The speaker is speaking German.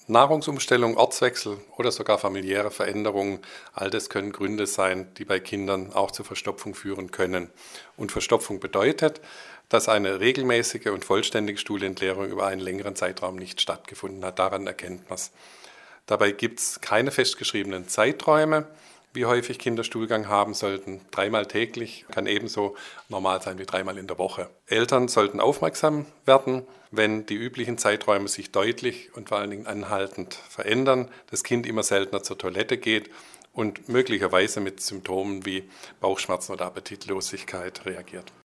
Nahrungsumstellung, Ortswechsel oder sogar familiäre Veränderungen, all das können Gründe sein, die bei Kindern auch zu Verstopfung führen können. Und Verstopfung bedeutet, dass eine regelmäßige und vollständige Stuhlentleerung über einen längeren Zeitraum nicht stattgefunden hat. Daran erkennt man es. Dabei gibt es keine festgeschriebenen Zeiträume, wie häufig Kinder Stuhlgang haben sollten. 3-mal täglich kann ebenso normal sein wie 3-mal in der Woche. Eltern sollten aufmerksam werden, wenn die üblichen Zeiträume sich deutlich und vor allen Dingen anhaltend verändern, das Kind immer seltener zur Toilette geht und möglicherweise mit Symptomen wie Bauchschmerzen oder Appetitlosigkeit reagiert.